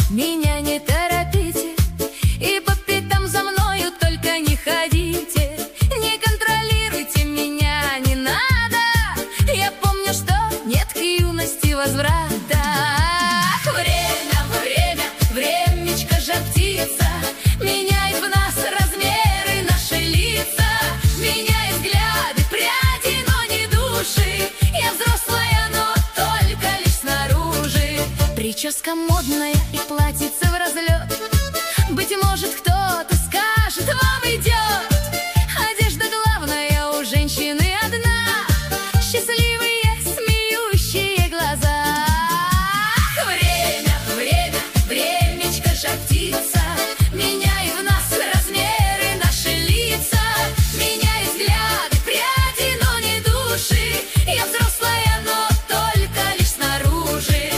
Меня не торопите и по пятам за мною только не ходите. Не контролируйте меня, не надо. Я помню, что нет к юности возврата. Время, время, времечко жар птица, меняет в нас размеры наши лица. Меняет взгляды, пряди, но не души. Я взрослая, но только лишь снаружи. Прическа модная и платьице в разлет. Быть может, кто-то скажет, вам идет. Одежда главная у женщины одна, счастливые смеющие глаза. Время, время, времечко жар птица, меняет в нас размеры наши лица. Меняет взгляды, пряди, но не души. Я взрослая, но только лишь снаружи.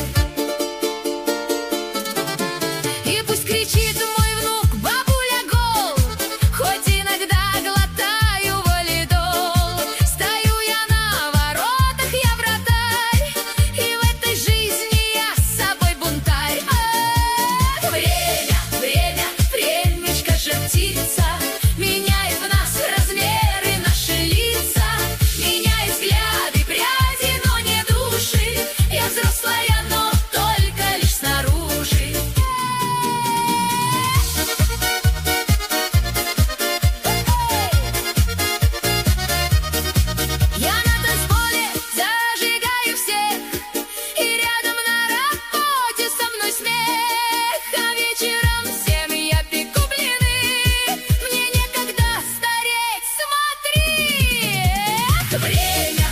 И пусть кричит мой внук, бабуля гол, хоть иногда глотаю валидол. Стою я на воротах, я вратарь, и в этой жизни я с собой бунтарь. Время, время, времечко жар птица, меняет в нас размеры наши лица. Меняет взгляды, пряди, но не души. Я взрослая, но только лишь снаружи. Я на танцполе зажигаю всех, и рядом на работе со мной смех. А вечером всем я пеку блины, мне некогда стареть, смотри. Время,